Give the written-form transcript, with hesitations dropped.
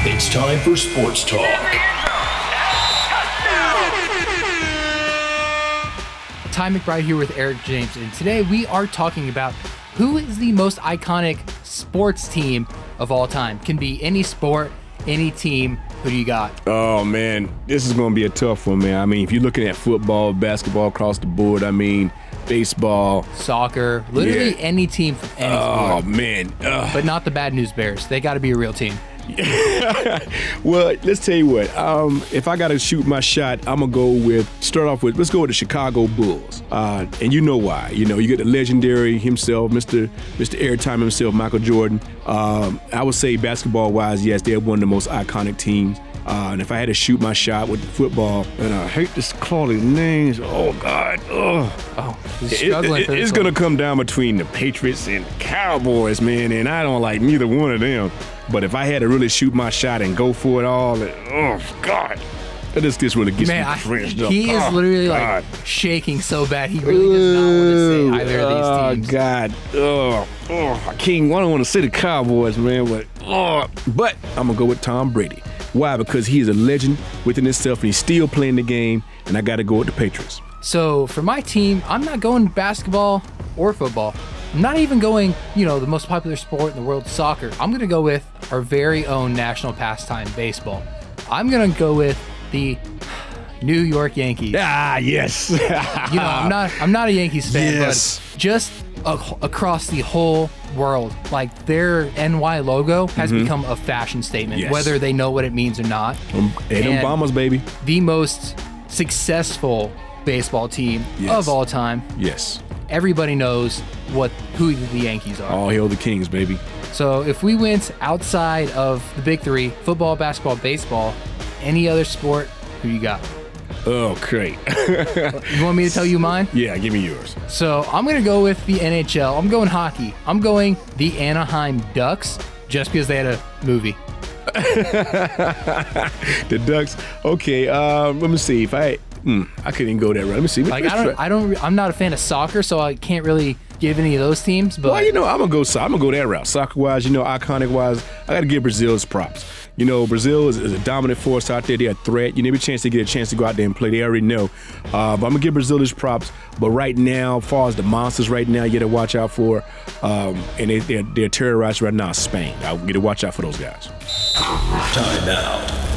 It's time for Sports Talk. Ty McBride here with Eric James, and today we are talking about who is the most iconic sports team of all time. Can be any sport, any team. Who do you got? Oh, man, this is going to be a tough one, man. I mean, if you're looking at football, basketball across the board, I mean, baseball. Soccer, literally any team from any sport. Oh, man. But not the Bad News Bears. They got to be a real team. Well, let's tell you what. If I got to shoot my shot, I'm going to let's go with the Chicago Bulls. And you know why. You know, you get the legendary himself, Mr. Airtime himself, Michael Jordan. I would say basketball-wise, yes, they're one of the most iconic teams. And if I had to shoot my shot with the football, and I hate to call these names, oh, God. He's struggling for this It's going to come down between the Patriots and the Cowboys, man, and I don't like neither one of them. But if I had to really shoot my shot and go for it all, oh, God. This really gets me drenched up. He is literally like shaking so bad. He really does not want to say either of these teams. Oh, God. I don't want to say the Cowboys, man, but I'm going to go with Tom Brady. Why? Because he is a legend within himself, and he's still playing the game, and I got to go with the Patriots. So for my team, I'm not going basketball or football. I'm not even going, the most popular sport in the world, soccer. I'm going to go with our very own national pastime, baseball. I'm going to go with the New York Yankees. Ah, yes. I'm not a Yankees fan, but just across the whole world, like their NY logo has become a fashion statement, whether they know what it means or not. And Bombers, baby. The most successful baseball team of all time. Yes. Everybody knows who the Yankees are. All hail the Kings, baby. So if we went outside of the big three, football, basketball, baseball, any other sport, who you got? Oh, great. You want me to tell you mine? Yeah, give me yours. So I'm going to go with the NHL. I'm going hockey. I'm going the Anaheim Ducks just because they had a movie. The Ducks. Okay, let me see. If I couldn't even go that right. Let me see. I'm not a fan of soccer, so I can't really give any of those teams. But well, I'm gonna go that route. Soccer-wise, iconic-wise, I got to give Brazil its props. Brazil is a dominant force out there. They're a threat. You never get a chance to go out there and play. They already know. But I'm going to give Brazil its props. But right now, as far as the monsters right now, you got to watch out for, and they're terrorized right now, Spain. I get to watch out for those guys. Time out.